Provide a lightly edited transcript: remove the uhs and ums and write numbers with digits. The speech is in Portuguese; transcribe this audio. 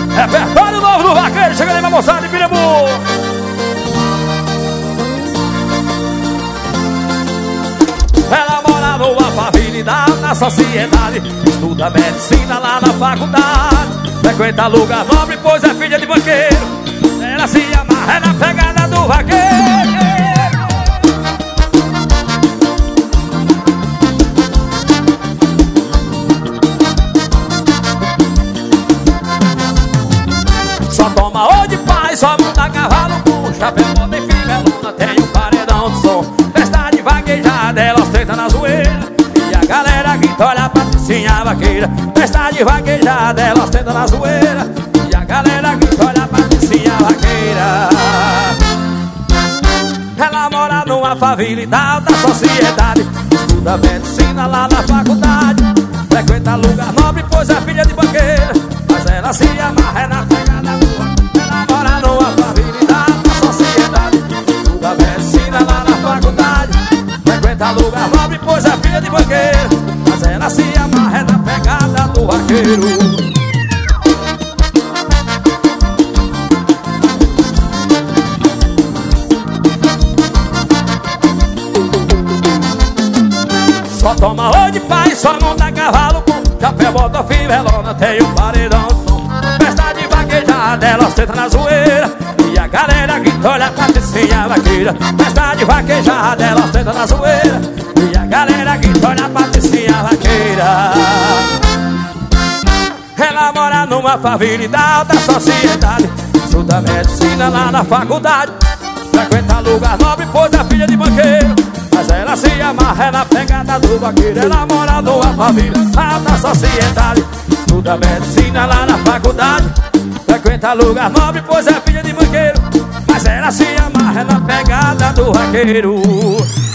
Repertório novo do Vaqueiro, chega aí, moçada de Pirambu. Ela mora numa família na sociedade, estuda medicina lá na faculdade, frequenta lugar nobre, pois é filha de banqueiro. Ela se amarra na pegada do vaqueiro. Só toma oi de paz, só monta cavalo com chapéu, bota em fivelona, tem um paredão de som. Festa de vaquejada, ela ostenta na zoeira, e a galera grita, olha a Patricinha vaqueira. Festa de vaquejada, ela ostenta na zoeira, e a galera grita, olha a Patricinha vaqueira. Ela mora numa família da alta sociedade, estuda medicina lá na faculdade, frequenta lugar nobre, pois é filha de banqueira. Mas ela se amarra na pegada do vaqueiro. Ela mora numa família da alta sociedade, estuda medicina lá na faculdade, frequenta lugar nobre, pois é filha de banqueira. Mas ela se amarra na pegada do vaqueiro. Só toma oi de paz, só monta cavalo com chapéu, bota fivelona, tem um paredão de som. Festa de vaquejada, ela ostenta na zoeira, e a galera grita, olha a Patricinha vaqueira. Festa de vaquejada, ela ostenta na zoeira, e a galera grita, olha a Patricinha vaqueira. Ela mora numa família da alta sociedade, estuda medicina lá na faculdade, frequenta lugar nobre, pois é filha de banqueiro. Mas ela se amarra na pegada do vaqueiro. Ela mora numa família alta sociedade, estuda medicina lá na faculdade, frequenta lugar nobre, pois é filha de banqueiro. Mas ela se amarra na pegada do vaqueiro.